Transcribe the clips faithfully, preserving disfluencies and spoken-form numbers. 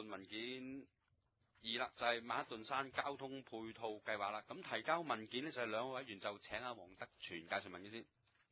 論文件二啦，就係、是、曼克頓山交通配套計劃啦。咁提交文件呢，就係、是、兩位委員，就請阿黃德全介紹文件先。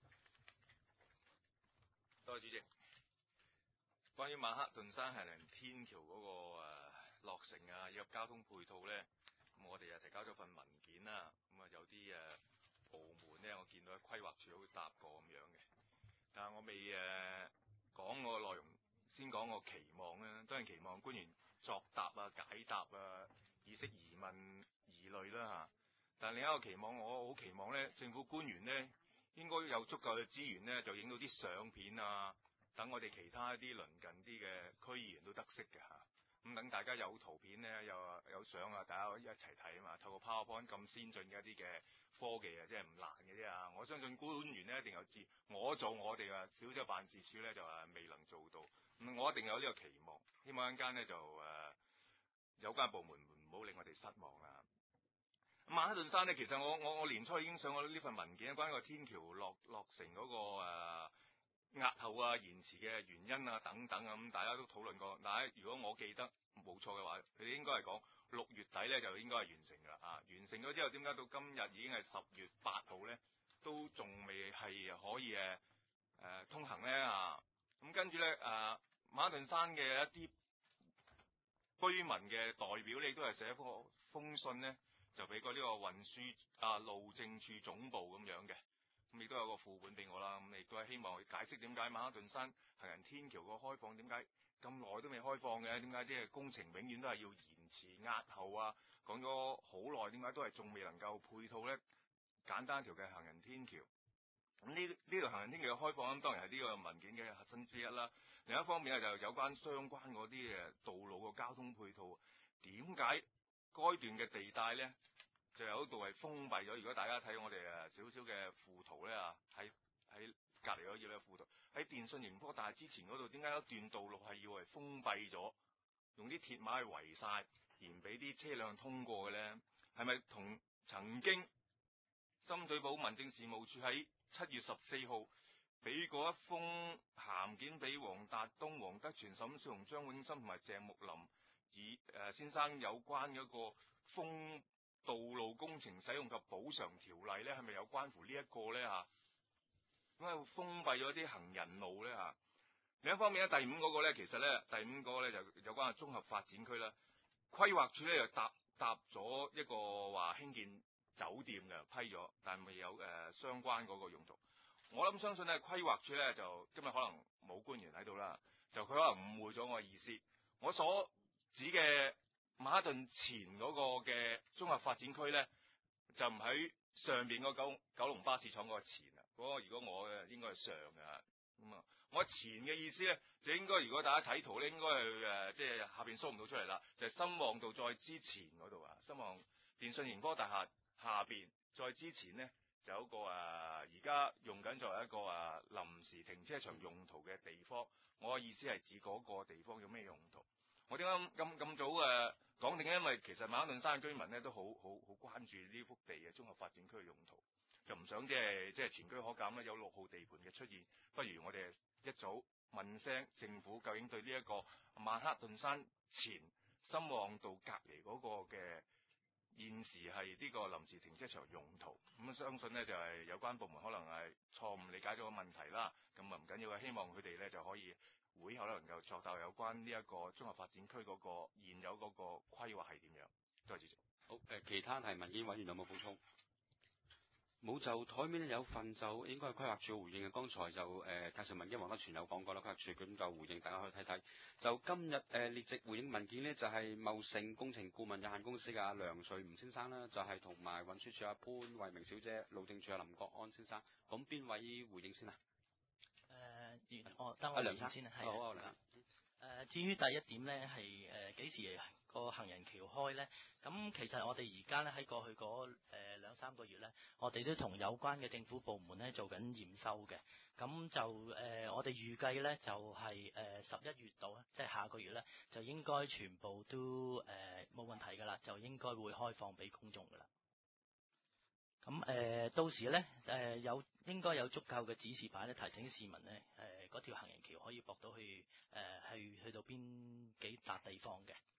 多謝主席。關於曼克頓山行人天橋嗰、那個誒、呃、落成啊，以及交通配套咧，咁我哋又提交咗份文件啦。咁啊有啲誒、呃、部門咧，我見到喺規劃處好答過咁樣嘅，但係我未誒、呃、講個內容，先講個期望啦。當然期望官員作答啊、解答啊、意識疑問疑慮啦嚇。但係另一個期望，我好期望咧，政府官員咧應該有足夠嘅資源咧，就影到啲相片啊。等我哋其他一啲鄰近啲嘅區議員都得悉嘅嚇，咁等大家有圖片咧，有有相啊，大家一齊睇啊嘛。透過 PowerPoint 咁先進嘅一啲嘅科技啊，即係唔難嘅啫啊！我相信官員咧一定有知，我做我哋嘅小小辦事處咧就係未能做到，咁我一定有呢個期望，希望一陣間咧就誒、呃、有關部門唔好令我哋失望啦。曼克頓山咧，其實我我我年初已經上過呢份文件，關於個天橋落落成嗰、那個誒。呃押後啊、延遲嘅原因啊等等啊，咁大家都討論過。但係如果我記得冇錯嘅話，佢哋應該係講六月底咧就應該係完成㗎啦。啊，完成咗之後，點解到今日已經係十月八號咧，都仲未係可以誒誒、呃、通行咧啊？咁跟住咧誒曼克頓山嘅一啲居民嘅代表咧，都係寫一封封信咧，就俾過呢個運輸啊路政處總部咁樣嘅。咁亦都有個副本俾我啦，咁亦都係希望去解釋點解曼克頓山行人天橋個開放點解咁耐都未開放嘅？點解即係工程永遠都係要延遲押後啊？講咗好耐，點解都係仲未能夠配套咧？簡單一條嘅行人天橋，咁呢呢條行人天橋嘅開放，咁當然係呢個文件嘅核心之一啦。另一方面咧，就有關相關嗰啲誒道路嘅交通配套，點解該段嘅地帶咧？就有一度係封閉咗。如果大家睇我哋誒少少嘅附圖咧啊，喺喺隔離嗰頁咧附圖，喺電訊盈科大廈之前嗰度，點解一段道路係要係封閉咗，用啲鐵馬去圍晒，而唔俾啲車輛通過嘅咧？係咪同曾經深水埗民政事務處喺七月十四號俾過一封函件俾黃達東、黃德全、沈少雄、張永森同埋鄭木林以誒、呃、先生有關嗰個封道路工程使用及補償條例咧，係咪有關乎呢一個咧嚇？咁啊封閉咗啲行人路咧嚇。另一方面咧，第五嗰個咧，其實咧第五個咧就有關嘅綜合發展區啦。規劃署咧就答答咗一個話興建酒店嘅批咗，但係未有誒、呃、相關嗰個用途。我諗相信咧規劃署咧就今日可能冇官員喺度啦，就佢可能誤會咗我嘅意思。我所指嘅曼克頓前嗰個嘅綜合發展區咧，就唔喺上邊個九九龍巴士廠嗰個前啊。嗰、那個如果我嘅應該係上嘅咁啊。我前嘅意思咧，就應該如果大家睇圖咧，應該係誒即係下邊 show 唔到出嚟啦，就係、是、深旺道再之前嗰度啊。深旺電訊盈科大廈下邊再之前咧，就有一個誒而家用緊作為一個誒臨時停車場用途嘅地方。我嘅意思係指嗰個地方有咩用途？我點解咁咁早誒講定咧？因為其實曼克頓山嘅居民咧都好好好關注呢幅地嘅綜合發展區嘅用途，就唔想即係即係前車可鑑咧有六號地盤嘅出現，不如我哋一早問聲政府究竟對呢一個曼克頓山前深旺道隔離嗰個嘅現時係呢個臨時停車場用途，咁相信呢就係、是、有關部門可能係錯誤理解咗個問題啦。咁啊唔緊要啊，希望佢哋咧就可以會後能夠作到有關呢一個綜合發展區嗰個現有嗰個規劃係點樣。多謝主席。 好誒、呃，其他提文件委員有冇補充？冇，就台面有份就應該係規劃署回應嘅。剛才就誒、呃、介紹文件黃德全有講過啦，規劃署咁就回應，大家可以睇睇。就今日誒、呃、列席回應文件呢，就係、是、茂盛工程顧問有限公司嘅梁瑞吳先生啦，就係同埋運輸署阿潘慧明小姐、路政署阿林國安先生。咁邊位回應先啊？ 誒、呃，我等我梁生先啊， 係好啊，梁生。 誒、呃，至於第一點咧，係誒幾時個行人橋開咧？咁其實我哋而家咧喺過去嗰誒兩三個月咧，我哋都同有關嘅政府部門咧做緊驗收嘅。咁就誒、呃，我哋預計咧就係誒十一月度，即係下個月咧，就應該全部都誒冇、呃、問題㗎啦，就應該會開放俾公眾㗎啦。咁誒、呃，到時咧誒、呃、有應該有足夠嘅指示牌咧，提醒市民咧誒嗰條行人橋可以駁到去誒、呃、去去到邊幾笪地方嘅。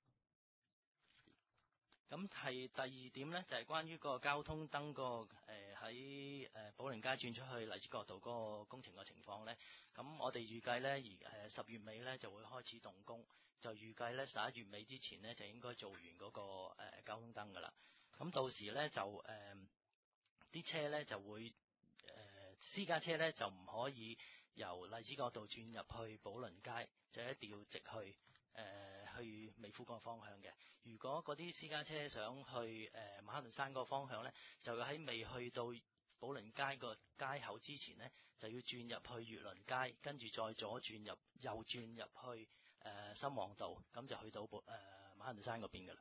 咁係第二點咧，就係、是、關於個交通燈個誒喺誒寶靈街轉出去荔枝角道嗰個工程嘅情況咧。咁我哋預計咧，而誒十月尾咧就會開始動工，就預計咧十一月尾之前咧就應該做完嗰、那個誒、呃、交通燈噶啦。咁到時咧就誒啲、呃、車咧就會誒、呃、私家車咧就唔可以由荔枝角道轉入去寶靈街，就一定要直去誒、呃、去美孚嗰個方向嘅。如果嗰啲私家車想去誒、呃、馬克頓山嗰個方向咧，就要喺未去到寶靈街個街口之前咧，就要轉入去月輪街，跟住再左轉入右轉入去誒深旺道，咁就去到寶誒、呃、馬克頓山嗰邊噶啦。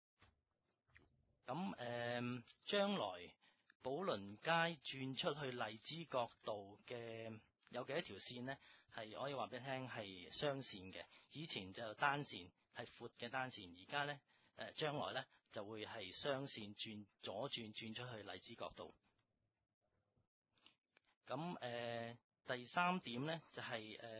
咁誒、呃、將來寶靈街轉出去荔枝角道嘅有幾多條線呢？係可以話俾你聽係雙線嘅。以前就單線係闊嘅單線，而家咧誒將來咧就會係雙線轉左轉轉出去荔枝角道。咁誒、呃、第三點咧就係、是、誒、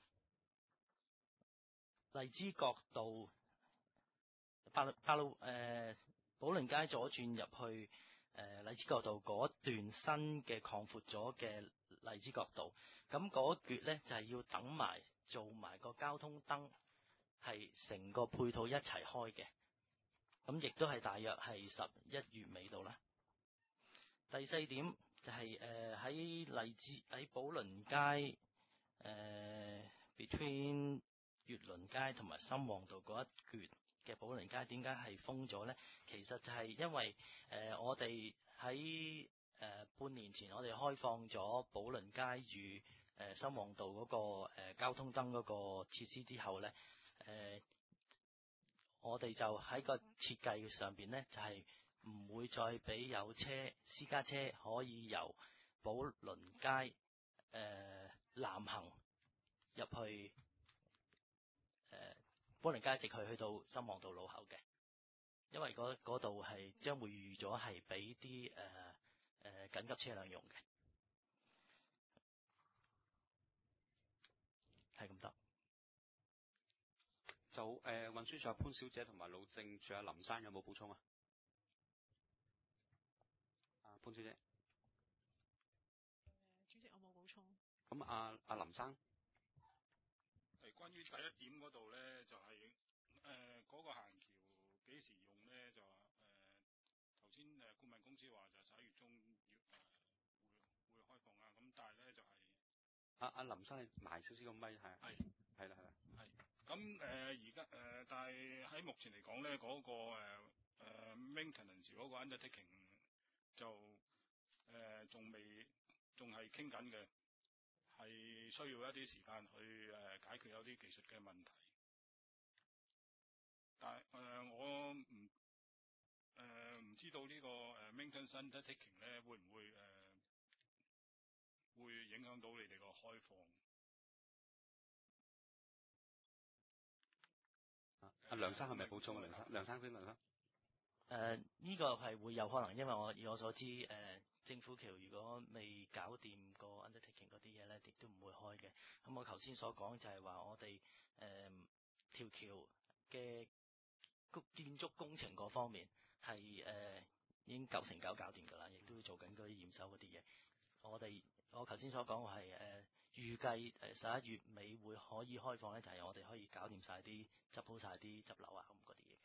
呃、荔枝角道八八路誒寶靈街左轉入去誒、呃、荔枝角道嗰段新嘅擴闊咗嘅荔枝角道，咁嗰橛咧就係、是、要等埋做埋個交通燈，係成個配套一齊開嘅。咁亦都係大約係十一月尾度啦。第四點就係誒喺荔枝喺寶靈街誒、呃、between 月輪街同埋深旺道嗰一橛嘅寶靈街點解係封咗咧？其實就係因為誒、呃、我哋喺誒半年前我哋開放咗寶靈街與誒、呃、深旺道嗰、那個、呃、交通燈嗰個設施之後咧，誒、呃、我哋就喺個設計上邊咧就係、是。唔會再俾有車私家車可以由寶靈街誒、呃、南行入去誒、呃、寶靈街直去去到深旺道路口嘅，因為嗰度係將會預咗係俾啲誒誒緊急車輛用嘅，係咁得。 就誒、呃、運輸署潘小姐同埋路政署阿林生有冇補充啊？潘小姐， 主席，我冇補充。 咁阿阿林生， 係關於第一點嗰度咧，就係誒嗰個行橋幾時用咧？就話誒頭先誒顧問公司話就十一月中要誒、呃、會會開放啊。咁但係咧就係阿阿林生，你埋少少個咪係係係啦係啦係。咁誒而家誒，但係喺目前嚟講咧，嗰、那個誒、呃、maintenance 嗰個 undertaking 就誒仲未仲係傾緊嘅，係需要一啲時間去誒、呃、解決有啲技術嘅問題。但係誒、呃、我唔誒唔知道呢、這個誒、呃、maintenance undertaking 咧會唔會誒、呃、會影響到你哋個開放？ 阿、啊、梁生係咪補充啊？梁生，梁生先，梁生。 誒、呃、呢、這個係會有可能，因為我以我所知，誒、呃、政府橋如果未搞掂個 undertaking 嗰啲嘢咧，亦都唔會開嘅。咁我頭先所講就係話，我哋誒條橋嘅建築工程嗰方面係誒、呃、已經九成九搞掂㗎啦，亦都會做緊嗰啲驗收嗰啲嘢。我哋我頭先所講係誒預計誒十一月尾會可以開放咧，就係、是、我哋可以搞掂晒啲執好晒啲執樓啊咁嗰啲嘢嘅。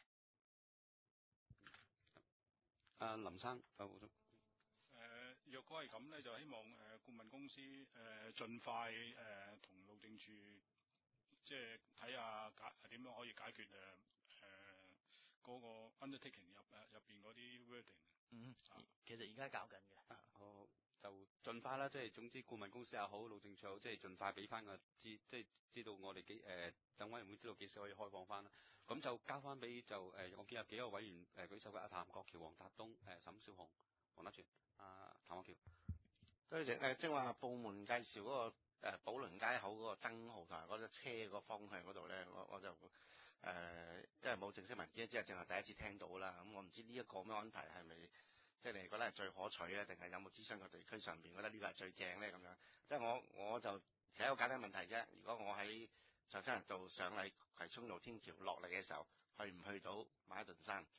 阿、uh, 林生，有冇補充？ 誒，若果係咁咧，就希望誒、呃、顧問公司誒、呃、盡快誒同、呃、路政署即係睇下解點樣可以解決誒誒嗰個 undertaking 入誒入邊嗰啲 wording。 嗯，其實而家搞緊嘅。 啊，好，就盡快啦，即係總之顧問公司又好，路政署又好，即係盡快俾翻個知，即係知道我哋幾誒等委員會知道幾時可以開放翻啦。咁就交翻俾就誒、呃，我見有幾個委員誒、呃、舉手嘅，阿譚國僑、黃澤東、誒、呃、沈少雄、黃德全、阿譚國僑。 多謝誒，即係話部門介紹嗰、那個誒寶靈街口嗰個燈號同埋嗰隻車個方向嗰度咧，我我就誒、呃、因為冇正式文件，只係淨係第一次聽到啦。咁我唔知呢一個咩安排係咪即係你覺得係最可取咧，定係有冇諮詢個地區上邊覺得呢個係最正咧咁樣？即係我我就其實一個簡單問題啫。如果我喺上山人道上嚟葵涌露天橋落嚟嘅時候，去唔去到馬克頓山？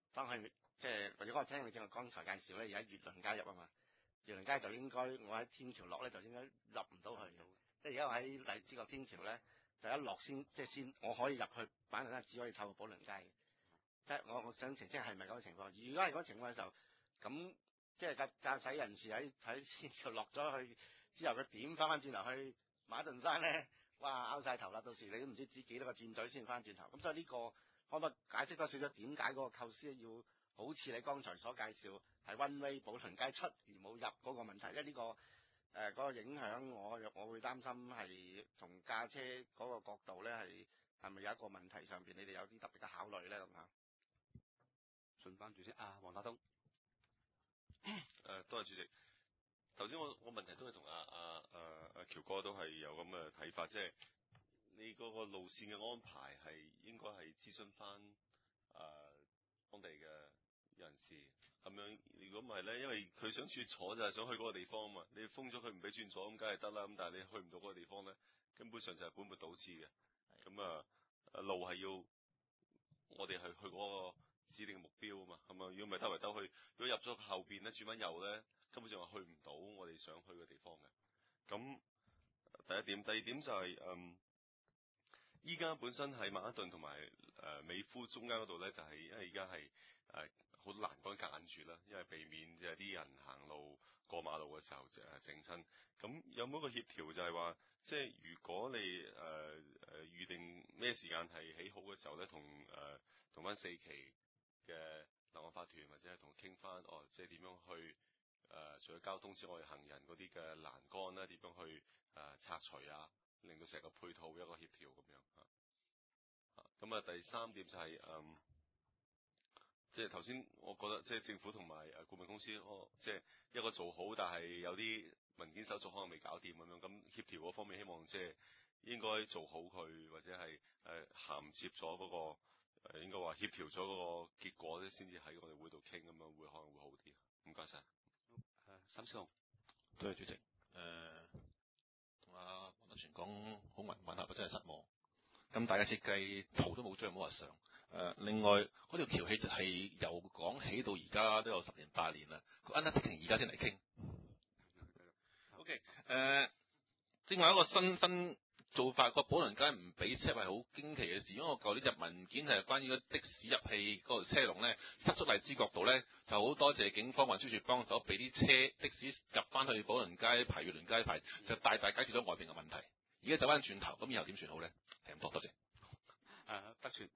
當佢即係或者我聽你正話剛才介紹咧，而家月輪街入啊嘛，月輪街就應該我喺天橋落咧就應該入唔到去嘅，即係而家我喺荔枝角天橋咧就一落先即係先我可以入去板凳山，只可以透過寶輪街嘅，即係我我想澄清係咪嗰個情況？如果係嗰個情況嘅時候，咁即係駕駕駛人士喺喺天橋落咗去之後，佢點翻翻轉頭去馬頓山咧？哇！拗晒頭啦，到時你都唔知指幾多個箭嘴先翻轉頭。咁所以呢、這個可唔可以解釋多少少點解嗰個構思要好似你剛才所介紹係 one way 寶輪街出而冇入嗰個問題？因為呢、這個誒嗰、呃那個影響我，我我會擔心係從駕車嗰個角度咧係係咪有一個問題上邊，你哋有啲特別嘅考慮咧咁嚇？ 順翻住先啊，黃打東。 誒、呃，多謝主席。頭先我我問題都係同阿阿阿阿喬哥都係有咁嘅睇法，即係你嗰個路線嘅安排係應該係諮詢翻誒當地嘅人士咁樣。如果唔係咧，因為佢想轉左就係想去嗰個地方啊嘛，你封咗佢唔俾轉左咁，梗係得啦。咁但係你去唔到嗰個地方咧，根本上就係本末倒置嘅。咁啊，路係要我哋係去嗰個指定嘅目標啊嘛，係嘛？如果唔係兜嚟兜去，如果入咗後邊咧轉翻右咧，根本上係去唔到我哋想去嘅地方嘅。咁第一點，第二點就係、是、嗯，依家本身喺曼哈頓同埋誒美孚中間嗰度咧，就係、是、因為而家係誒好難講夾硬住啦，因為避免即係啲人行路過馬路嘅時候就誒整親。咁有冇一個協調就係話，即係如果你誒誒、呃、預定咩時間係起好嘅時候咧，同誒同翻四期嘅南岸法團或者係同佢傾翻，哦，即係點樣去誒、呃、除咗交通之外，行人嗰啲嘅欄杆咧，點樣去誒、呃、拆除啊，令到成個配套一個協調咁樣嚇。咁啊，第三點就係、是、嗯，即係頭先我覺得即係政府同埋誒顧問公司，哦，即係一個做好，但係有啲文件手續可能未搞掂咁樣，咁協調嗰方面希望即係應該做好佢，或者係誒銜接咗嗰個。誒應該話協調咗嗰個結果咧，先至喺我哋會度傾咁樣，會可能會好啲。唔該晒。誒，沈少雄， 多謝主席。誒、呃，同阿黃德全講好文文下，我真係失望。咁大家設計圖都冇張，冇話上。誒、呃，另外嗰條橋起係由講起到而家都有十年八年啦。個 undertaking 而家先嚟傾。OK，誒，正話一個新新。做法個寶輪街唔俾車位好驚奇嘅事，因為我舊年入文件係關於個的士入氣嗰條車龍咧塞出荔枝角度咧，就好多謝警方運輸署幫手俾啲車的士入翻去寶輪街排月輪街排，就大大解決咗外邊嘅問題。而家走翻轉頭，咁以後點算好咧？係咁多，多謝。 誒，德全，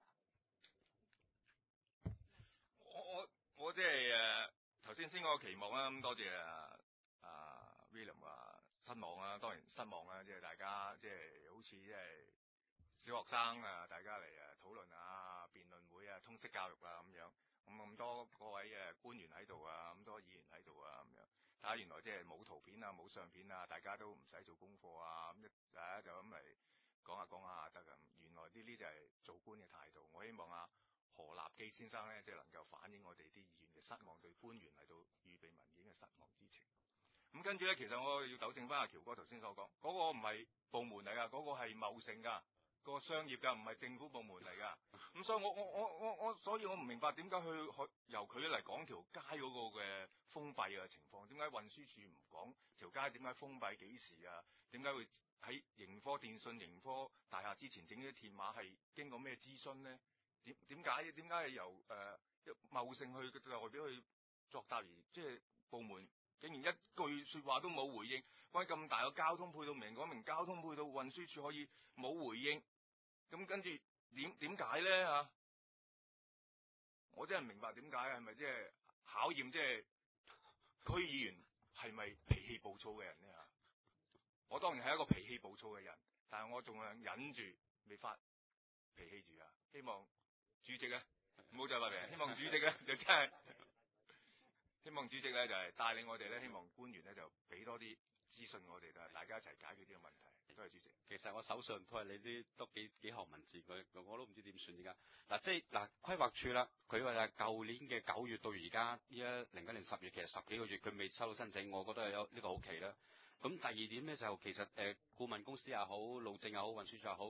我我我即係誒頭先先嗰個期望啦，咁多謝啊啊 William 話。失望啊，當然失望啊！即係大家即係好似即係小學生啊，大家嚟誒討論啊、辯論會啊、通識教育啊咁樣，咁咁多各位誒官員喺度啊，咁多議員喺度啊咁樣，睇下原來即係冇圖片啊、冇相片啊，大家都唔使做功課啊，咁一大家就咁嚟講下講下得咁。原來呢啲就係做官嘅態度。我希望啊何立基先生咧，即係能夠反映我哋啲議員嘅失望，對官員嚟到預備文件嘅失望之情。咁跟住咧，其實我要糾正翻阿喬哥頭先所講，嗰、那個唔係部門嚟噶，嗰、那個係貿盛噶，個商業噶，唔係政府部門嚟噶。咁所以我我我我我，所以我唔明白點解去去由佢嚟講條街嗰個嘅封閉嘅情況，點解運輸署唔講條街點解封閉幾時啊？點解會喺盈科電訊、盈科大廈之前整啲鐵馬係經過咩諮詢咧？點點解點解係由誒貿盛去代表去作答而即係部門？竟然一句說話都冇回應，關於咁大個交通配套，明講明交通配套，運輸署可以冇回應，咁跟住點點解咧吓？我真係唔明白點解，係咪即係考驗即係區議員係咪脾氣暴躁嘅人咧吓？我當然係一個脾氣暴躁嘅人，但係我仲係忍住未發脾氣住啊！希望主席咧唔好再落嚟，希望主席咧就真係。希望主席咧就係、是、帶領我哋咧，希望官員咧就俾多啲資訊我哋，就係大家一齊解決呢個問題。多謝主席。 其實我手上都係你啲都幾幾行文字，佢我都唔知點算而家。嗱、啊，即係嗱規劃處啦，佢話係舊年嘅九月到而家依家零一年十月，其實十幾個月佢未收到申請，我覺得有呢個好奇啦。咁第二點咧就其實誒、呃、顧問公司又好，路政又好，運輸署又好，誒、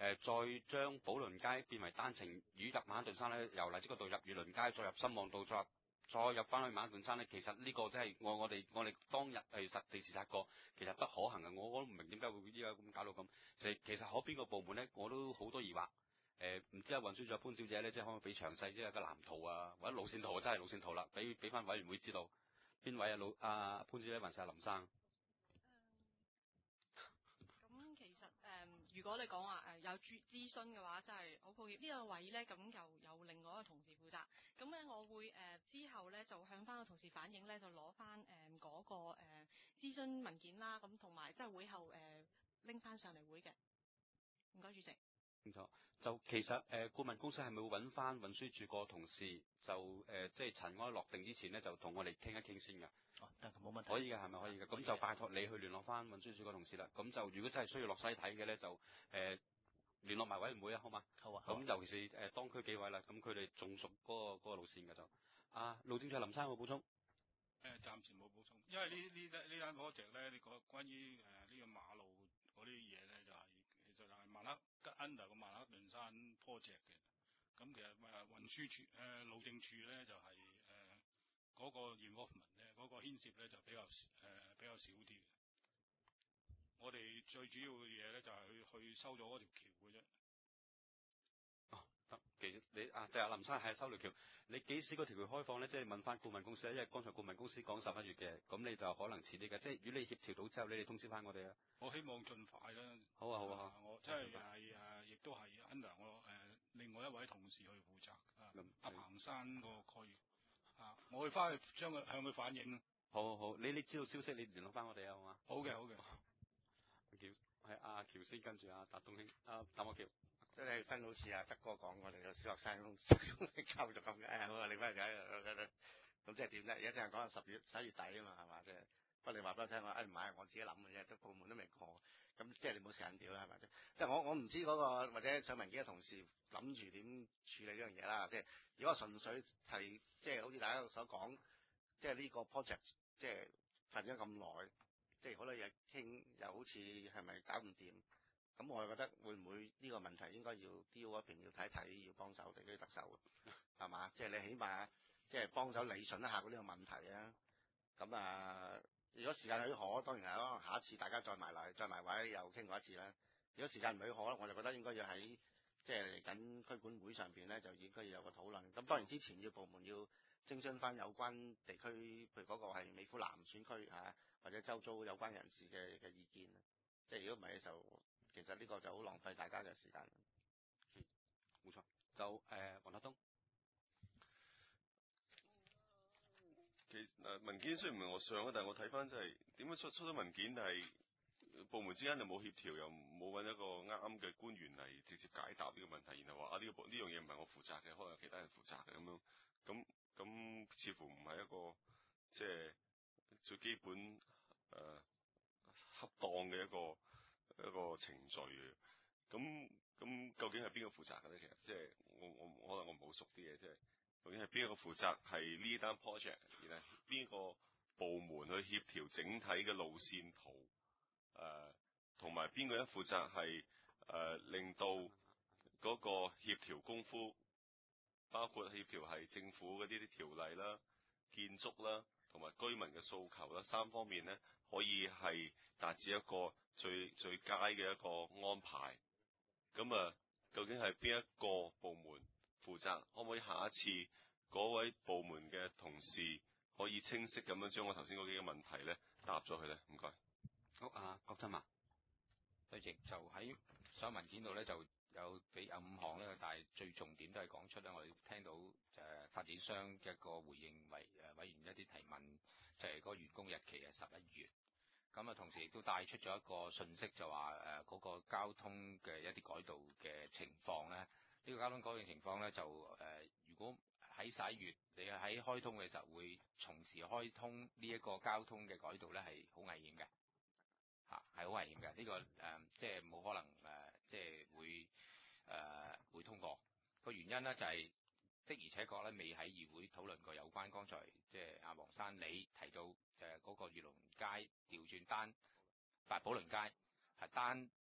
呃、再將寶輪街變為單程繞入曼克頓山咧，由荔枝角道入裕倫街，再入新旺道，再入再入翻去曼克頓山咧，其實呢個真係我我哋我哋當日係實地視察過，其實不可行嘅。我我都唔明點解會依家咁搞到咁。其實其實可邊個部門咧，我都好多疑惑。誒、呃、唔知阿運輸長潘小姐咧，即係可唔可以俾詳細即係個藍圖啊，或者路線圖啊，真係路線圖啦，俾俾翻委員會知道邊位啊老阿潘小姐還是阿林生？ 咁其實誒、嗯，如果你講話誒有諮諮詢嘅話，真係好抱歉呢、呢個位咧，咁又有另外一個同事負責。咁咧，我會誒、呃、之後咧就向翻個同事反映咧，就攞翻誒嗰個誒、呃、諮詢文件啦，咁同埋即係會後誒拎翻上嚟會嘅。唔該，主席。 清楚。就其實誒、呃、顧問公司係咪會揾翻運輸署個同事，就誒、呃、即係塵埃落定之前咧，就同我哋傾一傾先㗎。 哦，得冇問題。 可以嘅，係咪可以嘅？咁就拜託你去聯絡翻運輸署個同事啦。咁就如果真係需要落西睇嘅咧，就誒、呃、聯絡埋委員會啊，好嘛？ 好啊。 咁尤其是誒、呃、當區幾位啦，咁佢哋仲熟嗰、那個那個路線㗎就。啊，路政署林生有冇補充？誒、 呃，暫時冇補充，因為呢呢單呢單 project 咧，你講關於誒呢、呃這個馬路嗰啲嘢咧，就係、是、其實係曼克 under 個曼克頓山 project 嘅。咁其實誒運輸署誒路政署咧就係誒嗰個 involvement 咧，嗰個牽涉咧就比較誒、呃、比較少啲嘅。我哋最主要嘅嘢咧就係、是、去去收咗嗰條橋嘅啫。 哦，得，其實你啊，就係林生係收條橋。你幾時嗰條橋開放咧？即係問翻顧問公司咧，因為剛才顧問公司講十一月嘅，咁你就可能遲啲嘅。即係如果你協調到之後，你哋通知翻我哋啊。 我希望盡快啦。 好啊，好啊， 啊我即係係誒，亦都係 under 我誒、呃、另外一位同事去負責啊。阿彭山個區啊，我會翻去將佢向佢反映。 好好好，你你知道消息，你聯絡翻我哋啊，好嘛？ 好嘅，好嘅。 阿喬係阿喬先跟住阿達東興，阿譚學橋。 即係分好似阿德哥講，我哋個小學生教育咁嘅，好啊！你翻嚟睇，咁即係點咧？而家淨係講十月十一月底啊嘛，係嘛？即係不過你話俾我聽，我誒唔係我自己諗嘅啫，都部門都未過，咁即係你冇時間表啦，係咪？即係我我唔知嗰、那個或者上文件嘅同事諗住點處理呢樣嘢啦。即係如果純粹係即係好似大家所講，即係呢個 project 即係發展咗咁耐，即係好多嘢傾，又好似係咪搞唔掂？咁我係覺得會唔會呢個問題應該要 D O 嗰邊要睇睇，要幫手我哋啲特首，係嘛？即係你起碼即係幫手理順一下嗰啲個問題啊。咁啊，如果時間許可，當然係可能下一次大家再埋嚟，再埋位又傾過一次啦。如果時間唔許可，我就覺得應該要喺即係嚟緊區管會上邊咧，就應該要有個討論。咁當然之前要部門要徵詢翻有關地區，譬如嗰個係美孚南選區嚇，或者周遭有關人士嘅嘅意見。即係如果唔係嘅時候，其實呢個就好浪費大家嘅時間。 嗯，冇錯。就誒，黃德東。 其誒、呃、文件雖然唔係我上啊，但係我睇翻即係點樣出出咗文件，但係部門之間就冇協調，又冇揾一個啱嘅官員嚟直接解答呢個問題，然後話啊呢、呢個呢樣嘢唔係我負責嘅，可能有其他人負責嘅咁樣，咁咁似乎唔係一個即係最基本誒、呃、恰當嘅一個。一個程序嘅，咁咁究竟係邊個負責嘅咧？其實即係我我可能我唔好熟啲嘅，即係究竟係邊一個負責係呢單 project，然後邊個部門去協調整體嘅路線圖，誒同埋邊個一負責係誒、呃、令到嗰個協調功夫，包括協調係政府嗰啲啲條例啦、建築啦同埋居民嘅訴求啦三方面咧，可以係達至一個最最佳嘅一個安排，咁啊，究竟係邊一個部門負責？可唔可以下一次嗰位部門嘅同事可以清晰咁樣將我頭先嗰幾個問題咧答咗佢咧？唔該。 好啊，郭振華。 對，亦就喺上文件度咧就有俾有五項咧，但係最重點都係講出咧，我哋聽到誒、呃、發展商一個回應委誒委員一啲提問，就係、是、嗰個完工日期係十一月。咁啊，同時亦都帶出咗一個訊息，就話誒嗰個交通嘅一啲改道嘅情況咧，呢、這個交通改道情況咧就誒、呃，如果喺十一月你喺開通嘅時候會從時開通呢一個交通嘅改道咧，係好危險嘅，嚇係好危險嘅。呢、這個誒、呃、即係冇可能誒、呃，即係會誒、呃、會通過。個原因咧就係、是、的而且確咧未喺議會討論過有關剛才即係阿黃生你提到誒嗰個裕隆街調轉單，八寶輪街係單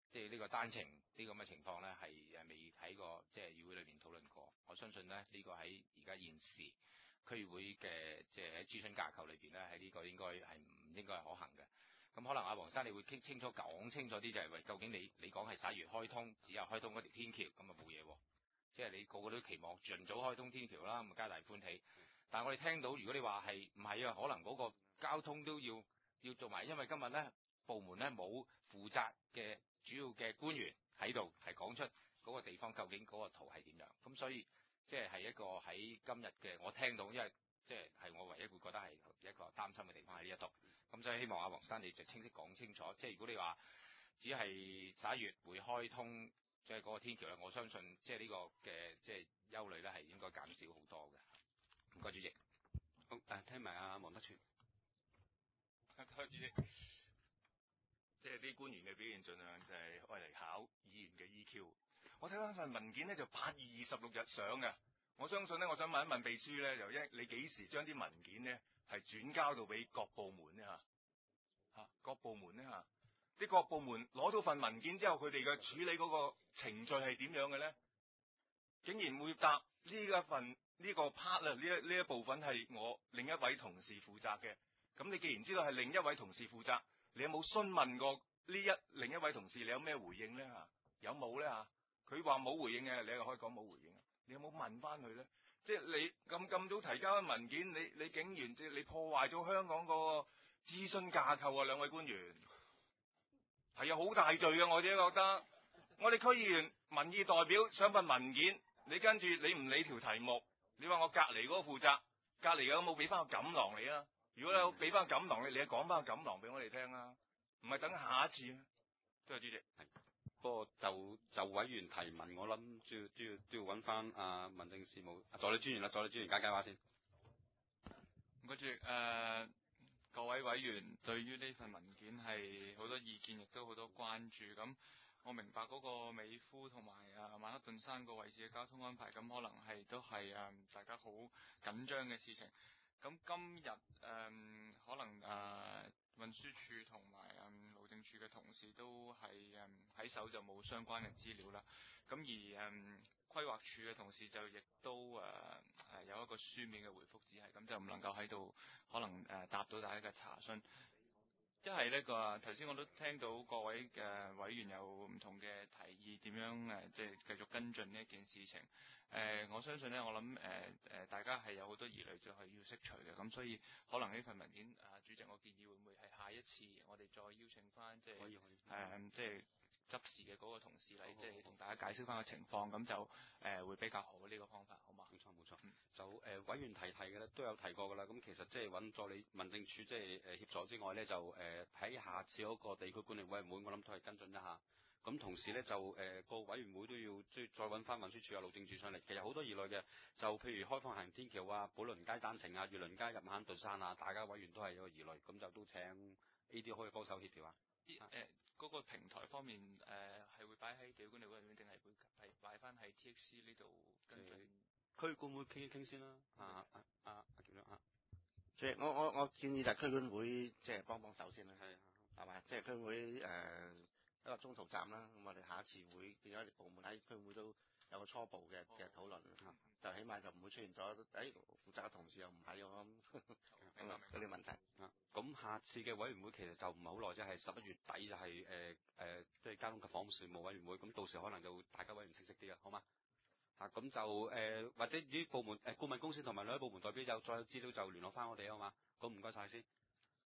即係呢個單程呢咁嘅情況咧，係誒未喺個即係議會裏邊討論過。我相信咧呢、呢個喺而家現時區議會嘅即係喺諮詢架構裏邊咧，喺呢個應該係唔應該係可行嘅。咁可能阿黃生你會傾清楚講清楚啲，就係喂，究竟你你講係十一月開通，只有開通嗰條天橋，咁啊冇嘢喎。即係你個個都期望盡早開通天橋啦，咁啊皆大歡喜。但係我哋聽到，如果你話係唔係啊，可能嗰個交通都要要做埋，因為今日咧部門咧冇負責嘅主要嘅官員喺度，係講出嗰個地方究竟嗰個圖係點樣。咁所以即係係一個喺今日嘅我聽到，因為即係係我唯一會覺得係一個擔心嘅地方喺呢一度。咁所以希望阿黃生你就清晰講清楚，即係如果你話只係十一月會開通即係嗰個天橋咧，我相信即係呢個嘅即係憂慮咧係應該減少好多嘅。唔該主席。好，誒聽埋阿黃德全。 多謝主席。即係啲官員嘅表現，盡量就係愛嚟考議員嘅 E Q。我睇翻份文件咧，就八月二十六日上嘅。我相信咧，我想問一問秘書咧，就一你幾時將啲文件咧係轉交到俾各部門咧嚇？嚇，各部門咧嚇，啲各部門攞到份文件之後，佢哋嘅處理嗰個程序係點樣嘅咧？竟然會答呢一份呢個 part 啊，呢一呢一部分係我另一位同事負責嘅。咁你既然知道係另一位同事負責，你有冇詢問過呢一另一位同事你有咩回應咧嚇？有冇咧嚇？佢話冇回應嘅，你又可以講冇回應。你有冇問翻佢咧？即係你咁咁早提交嘅文件，你你竟然即係你破壞咗香港個諮詢架構啊！兩位官員係有好大罪嘅，我自己覺得。我哋區議員民意代表上份文件，你跟住你唔理條題目，你話我隔離嗰個負責，隔離有冇俾翻個錦囊你啊？如果有俾翻個錦囊你，你講翻個錦囊俾我哋聽啊，唔係等下一次啊。多謝主席。 係。不過就就委員提問，我諗都要都要都要揾翻阿民政事務助理專員啦，助理專員解解話先。 唔該主席，誒、呃、各位委員對於呢份文件係好多意見，亦都好多關注。咁我明白嗰個美孚同埋誒曼克頓山個位置嘅交通安排，咁可能係都係誒大家好緊張嘅事情。咁今日誒、呃、可能誒。呃運輸署同埋誒路政署嘅同事都係誒喺手就冇相關嘅資料啦。咁而誒、嗯、規劃署嘅同事就亦都誒誒、呃、有一個書面嘅回覆，只係咁就唔能夠喺度可能誒、呃、答到大家嘅查詢。一係呢個頭先我都聽到各位嘅委員有唔同嘅提議，點樣誒即係繼續跟進呢一件事情。誒、呃，我相信咧，我諗誒誒，大家係有好多疑慮，就係要釋除嘅。咁所以可能呢份文件，啊主席，我建議會唔會係下一次我哋再邀請翻即係誒即係執事嘅嗰個同事嚟，即係同大家解釋翻個情況，咁就誒、呃、會比較好呢、這個方法，好嘛？ 冇錯冇錯，嗯、就誒、呃、委員提提嘅咧，都有提過噶啦。咁其實即係揾助理民政處即係誒協助之外咧，就誒喺、呃、下次嗰個地區管理委員會，我諗都係跟進一下。咁同時咧就誒、呃、個委員會都要即係再揾翻運輸署啊、路政署上嚟。其實好多疑慮嘅，就譬如開放行天橋啊、寶輪街單程啊、月輪街入曼克頓山啊，大家委員都係有個疑慮，咁就都請 A D 可以幫手協調啊。 誒、呃，嗰、那個平台方面誒係、呃、會擺喺地區管理委員會，定係會係擺翻喺 T X C 呢度跟進？ 區管會傾一傾先啦。啊啊啊啊點樣啊？ 即係我我我建議就係區管會即係幫幫手先啦。 係係嘛？即係區會誒。呃一個中途站啦，咁我哋下一次會變咗部門喺區會都有個初步嘅嘅討論，哦、就起碼就唔會出現咗誒、哎、負責嘅同事又唔喺咁嗰啲問題。 啊，咁下次嘅委員會其實就唔係好耐啫，係十一月底就係誒誒，即係交通及房屋事務委員會，咁到時可能就大家委員清晰啲啊，好嘛？嚇，咁就誒、呃、或者啲部門誒顧問公司同埋兩位部門代表就再有資料就聯絡翻我哋啊嘛，咁唔該晒先。